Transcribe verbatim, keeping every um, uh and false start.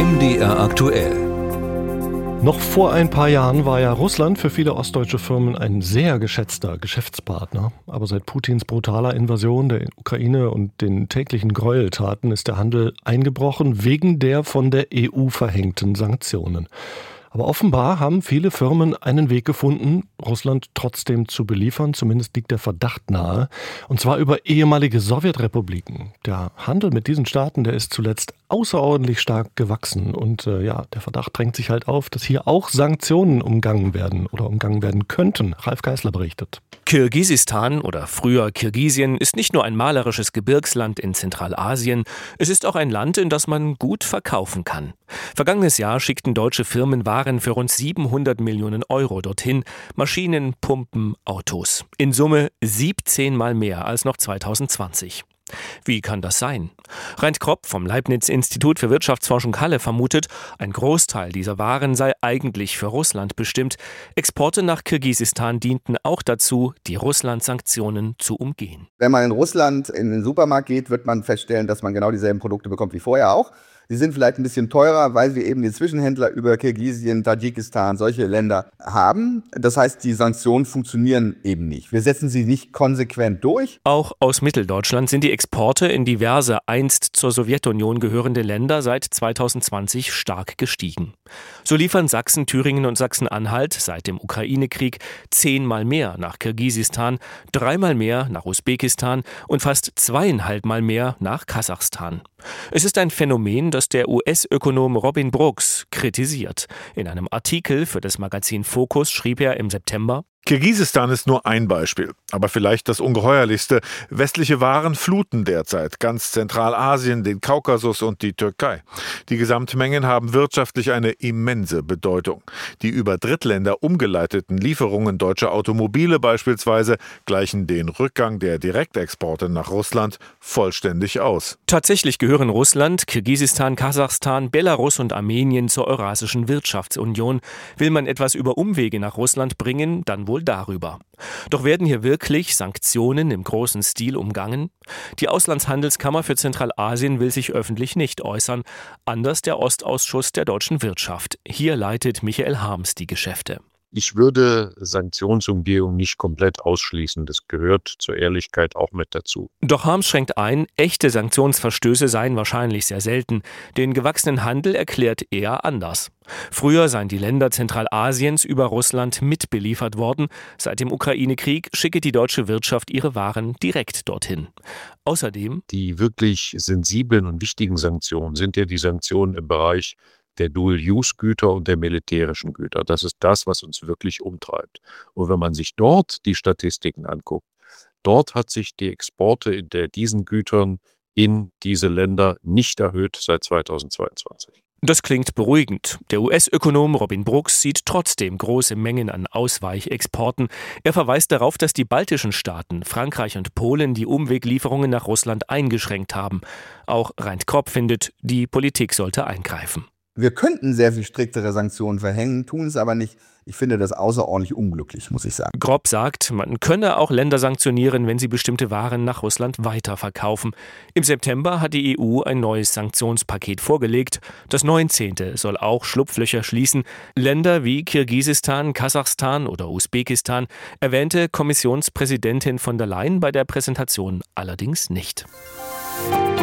M D R aktuell. Noch vor ein paar Jahren war ja Russland für viele ostdeutsche Firmen ein sehr geschätzter Geschäftspartner. Aber seit Putins brutaler Invasion der Ukraine und den täglichen Gräueltaten ist der Handel eingebrochen wegen der von der E U verhängten Sanktionen. Aber offenbar haben viele Firmen einen Weg gefunden, Russland trotzdem zu beliefern. Zumindest liegt der Verdacht nahe. Und zwar über ehemalige Sowjetrepubliken. Der Handel mit diesen Staaten, der ist zuletzt außerordentlich stark gewachsen. Und äh, ja, der Verdacht drängt sich halt auf, dass hier auch Sanktionen umgangen werden oder umgangen werden könnten. Ralf Geißler berichtet. Kirgisistan oder früher Kirgisien ist nicht nur ein malerisches Gebirgsland in Zentralasien, es ist auch ein Land, in das man gut verkaufen kann. Vergangenes Jahr schickten deutsche Firmen Waren für rund siebenhundert Millionen Euro dorthin, Maschinen, Pumpen, Autos. In Summe siebzehn Mal mehr als noch zweitausendzwanzig. Wie kann das sein? Reint Kropp vom Leibniz-Institut für Wirtschaftsforschung Halle vermutet, ein Großteil dieser Waren sei eigentlich für Russland bestimmt. Exporte nach Kirgisistan dienten auch dazu, die Russland-Sanktionen zu umgehen. Wenn man in Russland in den Supermarkt geht, wird man feststellen, dass man genau dieselben Produkte bekommt wie vorher auch. Sie sind vielleicht ein bisschen teurer, weil wir eben die Zwischenhändler über Kirgisien, Tadschikistan, solche Länder haben. Das heißt, die Sanktionen funktionieren eben nicht. Wir setzen sie nicht konsequent durch. Auch aus Mitteldeutschland sind die Exporte in diverse einst zur Sowjetunion gehörende Länder seit zweitausendzwanzig stark gestiegen. So liefern Sachsen, Thüringen und Sachsen-Anhalt seit dem Ukraine-Krieg zehnmal mehr nach Kirgisistan, dreimal mehr nach Usbekistan und fast zweieinhalb Mal mehr nach Kasachstan. Es ist ein Phänomen, das der U S-Ökonom Robin Brooks kritisiert. In einem Artikel für das Magazin Focus schrieb er im September: Kirgisistan ist nur ein Beispiel, aber vielleicht das ungeheuerlichste. Westliche Waren fluten derzeit ganz Zentralasien, den Kaukasus und die Türkei. Die Gesamtmengen haben wirtschaftlich eine immense Bedeutung. Die über Drittländer umgeleiteten Lieferungen deutscher Automobile beispielsweise gleichen den Rückgang der Direktexporte nach Russland vollständig aus. Tatsächlich gehören Russland, Kirgisistan, Kasachstan, Belarus und Armenien zur Eurasischen Wirtschaftsunion. Will man etwas über Umwege nach Russland bringen, dann wohl darüber. Doch werden hier wirklich Sanktionen im großen Stil umgangen? Die Auslandshandelskammer für Zentralasien will sich öffentlich nicht äußern, anders der Ostausschuss der deutschen Wirtschaft. Hier leitet Michael Harms die Geschäfte. Ich würde Sanktionsumgehung nicht komplett ausschließen. Das gehört zur Ehrlichkeit auch mit dazu. Doch Harms schränkt ein, echte Sanktionsverstöße seien wahrscheinlich sehr selten. Den gewachsenen Handel erklärt er anders. Früher seien die Länder Zentralasiens über Russland mitbeliefert worden. Seit dem Ukraine-Krieg schicke die deutsche Wirtschaft ihre Waren direkt dorthin. Außerdem: Die wirklich sensiblen und wichtigen Sanktionen sind ja die Sanktionen im Bereich der Dual-Use-Güter und der militärischen Güter. Das ist das, was uns wirklich umtreibt. Und wenn man sich dort die Statistiken anguckt, dort hat sich die Exporte in der, diesen Gütern in diese Länder nicht erhöht seit zweitausendzweiundzwanzig. Das klingt beruhigend. Der U S-Ökonom Robin Brooks sieht trotzdem große Mengen an Ausweichexporten. Er verweist darauf, dass die baltischen Staaten, Frankreich und Polen die Umweglieferungen nach Russland eingeschränkt haben. Auch Reint Kropp findet, die Politik sollte eingreifen. Wir könnten sehr viel striktere Sanktionen verhängen, tun es aber nicht. Ich finde das außerordentlich unglücklich, muss ich sagen. Kropp sagt, man könne auch Länder sanktionieren, wenn sie bestimmte Waren nach Russland weiterverkaufen. Im September hat die E U ein neues Sanktionspaket vorgelegt. Das neunzehnte soll auch Schlupflöcher schließen. Länder wie Kirgisistan, Kasachstan oder Usbekistan erwähnte Kommissionspräsidentin von der Leyen bei der Präsentation allerdings nicht.